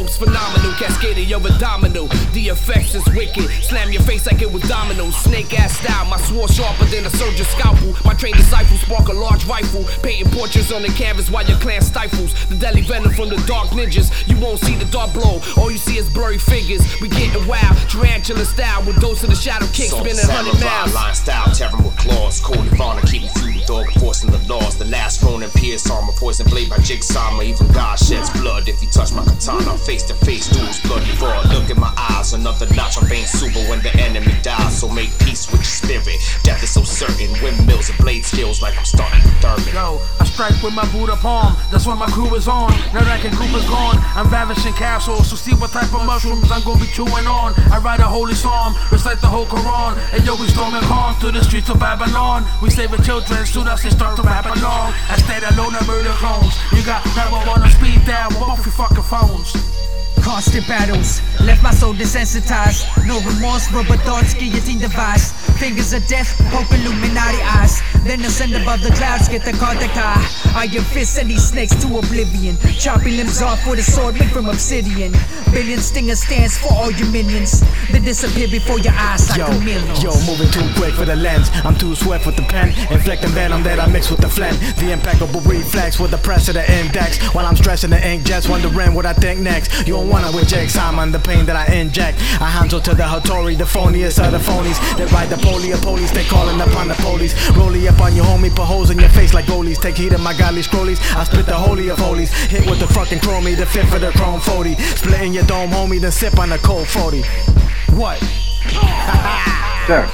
flows phenomenal, cascading over domino. The effects is wicked, slam your face like it was dominoes. Snake ass style, my sword sharper than a soldier's scalpel. My trained disciple spark a large rifle, painting portraits on the canvas while your clan stifles. The deadly venom from the dark ninjas, you won't see the dark blow, all you see is blurry figures. We getting wild, tarantula style, with those of the shadow kick spinning 100 miles. Line style, tearing with claws, cold Ivana, keep me feudal dog, enforcing the laws. The last Ronin, pierce armor, poison blade by Jigsaw. Even God sheds blood if he touch my katana. Face to face, dudes, bloody raw. Look in my eyes, another notch on vein super when the enemy dies. So make peace with your spirit. Death is so certain. Windmills and blade skills like I'm starting to Thurman. Yo, I strike with my Buddha palm. That's what my crew is on. Now that group is gone. I'm ravishing castles, so see what type of mushrooms I'm gonna be chewing on. I write a holy psalm, recite the whole Quran. And yo, we storming calm through the streets of Babylon. We saving children, soon as they start to rap along. I stayed alone and murder clones. You got 911 on speed down, what off your fucking phones? Constant battles, left my soul desensitized. No remorse, rubber thoughts, guillotine device. Fingers of death, poke Illuminati eyes. Then ascend above the clouds, get the contact eye. Iron fists send these snakes to oblivion. Chopping limbs off with a sword made from obsidian. Billion stinger stands for all your minions. They disappear before your eyes like chameleons. Yo, moving too quick for the lens. I'm too swift with the pen, inflicting venom that I mix with the phlegm. The impeccable reflex with the press of the index. While I'm stressing the ink jets, wondering what I think next. You don't wanna with Jake Simon, the pain that I inject. I handle to the Hattori, the phoniest of the phonies. They ride the police, they calling upon the police. Rollie up on your homie, put holes in your face like goalies. Take heat of my godly scrollies, I spit the holy of holies. Hit with the fucking chromie, the fifth of the chrome 40. Splitting your dome, homie, then sip on the cold 40. What? Sir.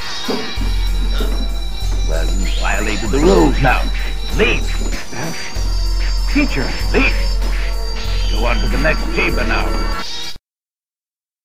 Well, you violated the rules now. Leave. Teacher, leave. Go on to the next chamber now.